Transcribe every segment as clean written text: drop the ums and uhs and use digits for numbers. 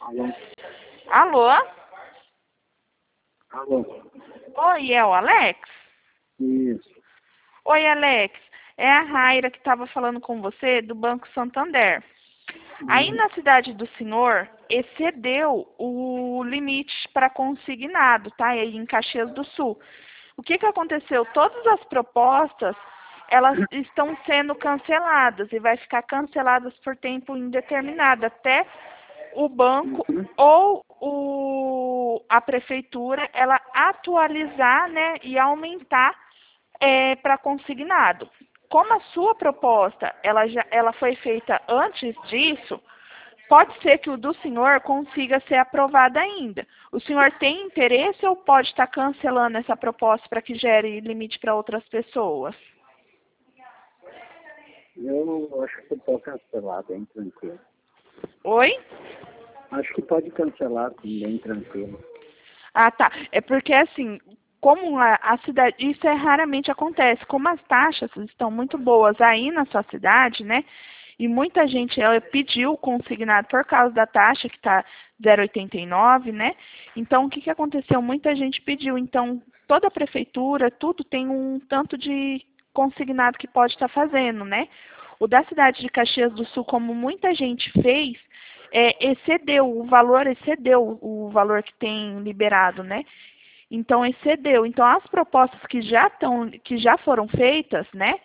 Alô? Alô? Alô? Oi, é o Alex? Isso. Oi, Alex. É a Raira que estava falando com você do Banco Santander. Aí na cidade do senhor, excedeu o limite para consignado, tá? Aí em Caxias do Sul. O que que aconteceu? Todas as propostas, elas estão sendo canceladas e vai ficar canceladas por tempo indeterminado, até o banco ou a prefeitura, ela atualizar, né, e aumentar para consignado. Como a sua proposta ela foi feita antes disso, pode ser que o do senhor consiga ser aprovado ainda. O senhor tem interesse ou pode estar cancelando essa proposta para que gere limite para outras pessoas? Eu acho que pode cancelar bem tranquilo. Oi? Acho que pode cancelar bem tranquilo. Ah, tá. É porque assim, como a cidade, isso raramente acontece. Como as taxas estão muito boas aí na sua cidade, né? E muita gente pediu consignado por causa da taxa que está 0,89, né? Então, o que que aconteceu? Muita gente pediu. Então, toda a prefeitura, tudo tem um tanto de consignado que pode estar fazendo, né? O da cidade de Caxias do Sul, como muita gente fez, excedeu o valor que tem liberado, né? Então excedeu. Então as propostas que já foram feitas, né?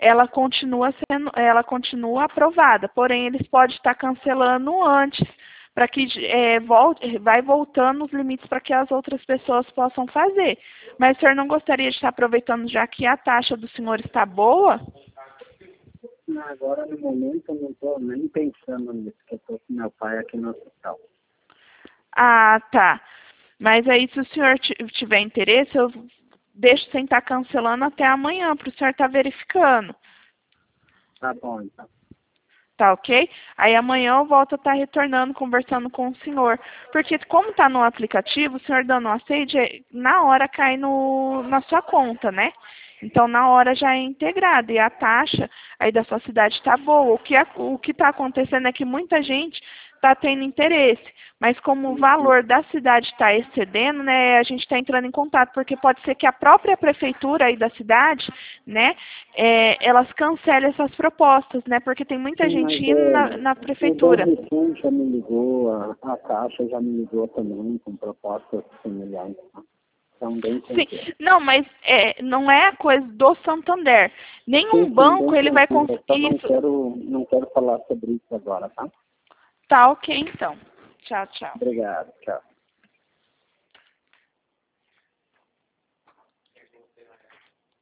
Ela continua aprovada, porém eles podem estar cancelando antes, para que vai voltando os limites para que as outras pessoas possam fazer. Mas o senhor não gostaria de estar aproveitando já que a taxa do senhor está boa? Agora, no momento, eu não estou nem pensando nisso, porque eu estou com meu pai aqui no hospital. Ah, tá. Mas aí, se o senhor tiver interesse, eu deixo sem estar cancelando até amanhã, para o senhor estar verificando. Tá bom, então. Tá ok? Aí amanhã eu volto a estar retornando, conversando com o senhor. Porque como está no aplicativo, o senhor dando a sede, na hora cai na sua conta, né? Então, na hora já é integrado. E a taxa aí da sua cidade está boa. O que está acontecendo é que muita gente está tendo interesse. Mas como o valor da cidade está excedendo, né, a gente está entrando em contato. Porque pode ser que a própria prefeitura aí da cidade, né, elas cancelem essas propostas, né? Porque tem muita Sim, gente mas indo na o prefeitura. Banco já me ligou, a Caixa já me ligou também com propostas semelhantes. Tá? Então, bem Sim, tranquilo. não, mas não é a coisa do Santander. Nenhum Sim, banco bem ele vai tranquilo. Eu só isso. não quero falar sobre isso agora, tá? Tá ok, então. Tchau, tchau. Obrigado, tchau.